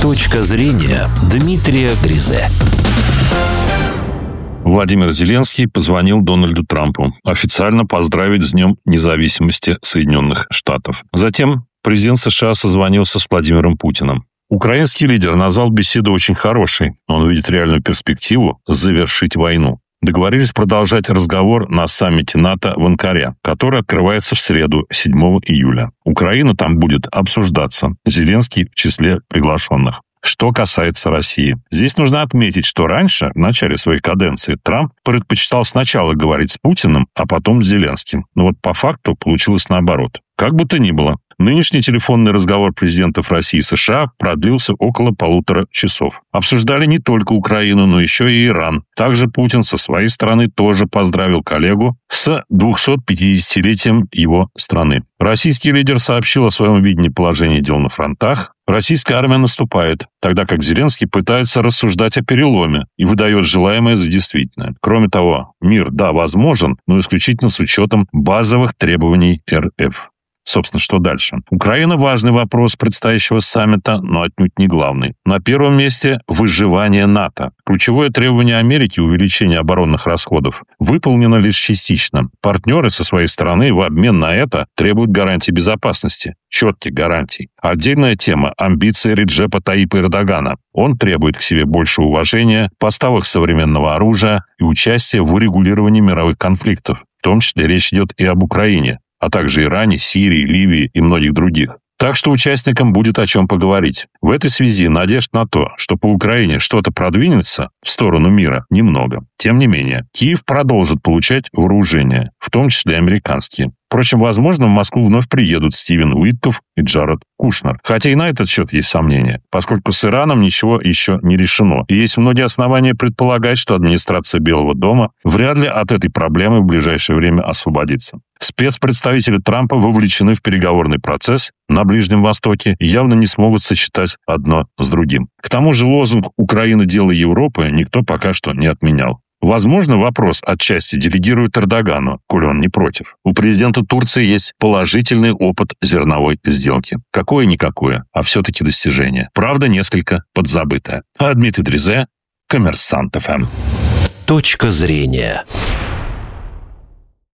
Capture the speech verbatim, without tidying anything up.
Точка зрения Дмитрия Дризе. Владимир Зеленский позвонил Дональду Трампу официально поздравить с Днем независимости Соединенных Штатов. Затем президент США созвонился с Владимиром Путиным. Украинский лидер назвал беседу очень хорошей. Он видит реальную перспективу завершить войну. Договорились продолжать разговор на саммите НАТО в Анкаре, который открывается в среду, седьмого июля. Украина там будет обсуждаться. Зеленский в числе приглашенных. Что касается России. Здесь нужно отметить, что раньше, в начале своей каденции, Трамп предпочитал сначала говорить с Путиным, а потом с Зеленским. Но вот по факту получилось наоборот. Как бы то ни было, нынешний телефонный разговор президентов России и США продлился около полутора часов. Обсуждали не только Украину, но еще и Иран. Также Путин со своей стороны тоже поздравил коллегу с двухсотпятидесятилетием его страны. Российский лидер сообщил о своем видении положения дел на фронтах. Российская армия наступает, тогда как Зеленский пытается рассуждать о переломе и выдает желаемое за действительное. Кроме того, мир, да, возможен, но исключительно с учетом базовых требований эр эф. Собственно, что дальше? Украина – важный вопрос предстоящего саммита, но отнюдь не главный. На первом месте – выживание НАТО. Ключевое требование Америки – увеличение оборонных расходов – выполнено лишь частично. Партнеры со своей стороны в обмен на это требуют гарантий безопасности. Четких гарантий. Отдельная тема – амбиции Реджепа Таyyипа Эрдогана. Он требует к себе больше уважения, поставок современного оружия и участия в урегулировании мировых конфликтов. В том числе речь идет и об Украине, а также Иране, Сирии, Ливии и многих других. Так что участникам будет о чем поговорить. В этой связи надежд на то, что по Украине что-то продвинется в сторону мира, немного. Тем не менее, Киев продолжит получать вооружение, в том числе американские. Впрочем, возможно, в Москву вновь приедут Стивен Уитков и Джаред Кушнер. Хотя и на этот счет есть сомнения, поскольку с Ираном ничего еще не решено. И есть многие основания предполагать, что администрация Белого дома вряд ли от этой проблемы в ближайшее время освободится. Спецпредставители Трампа вовлечены в переговорный процесс на Ближнем Востоке и явно не смогут сочетать одно с другим. К тому же лозунг «Украина – дело Европы» никто пока что не отменял. Возможно, вопрос отчасти делегирует Эрдогану, коли он не против. У президента Турции есть положительный опыт зерновой сделки. Какое-никакое, а все-таки достижение. Правда, несколько подзабытое. А Дмитрий Дризе, Коммерсант эф эм. Точка зрения.